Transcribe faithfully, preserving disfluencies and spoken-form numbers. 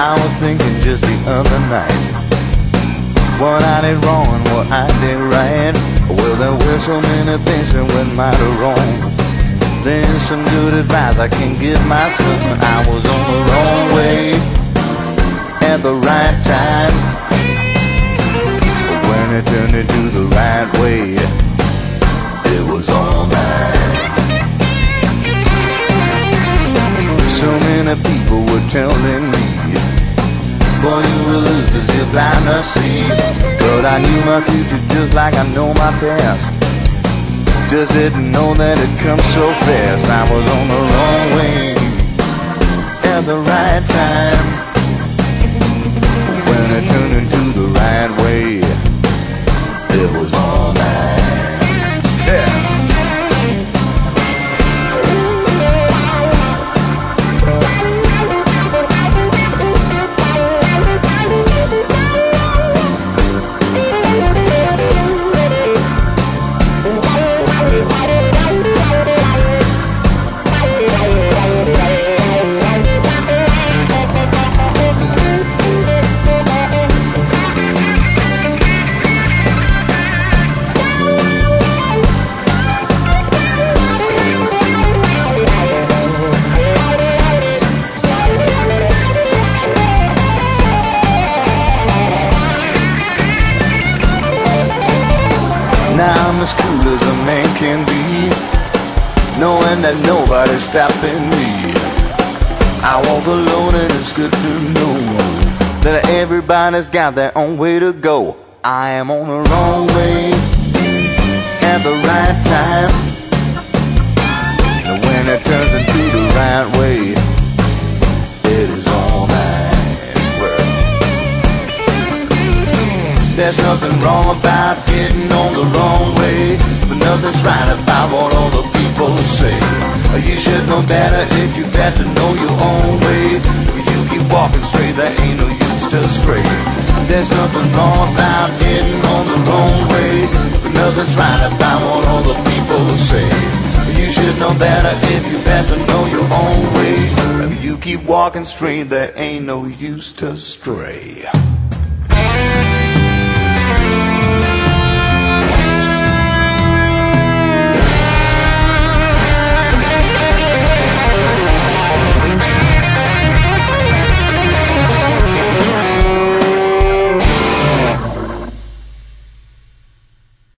I was thinking just the other night, what I did wrong and what I did right. Well, there were so many things that went mighty wrong. There's some good advice I can give my son. I was on the wrong way at the right time, but when it turned into the right way, it was all mine. So many people were telling me, boy, you will lose 'cause you're blind to see. But I knew my future just like I know my past. Just didn't know that it comes so fast. I was on the wrong way at the right time, when it turned into the right way, it was all mine. Yeah. Now I'm as cool as a man can be, knowing that nobody's stopping me. I walk alone and it's good to know that everybody's got their own way to go. I am on the wrong way at the right time, and when it turns into the right way, it is all mine. Well, there's nothing wrong about getting on the wrong way, but nothing's right about what all the people say. You should know better if you got to know your own way. If you keep walking straight, there ain't no use to stray. There's nothing wrong about getting on the wrong way, but nothing's right about what all the people say. You should know better if you got to know your own way. If you keep walking straight, there ain't no use to stray.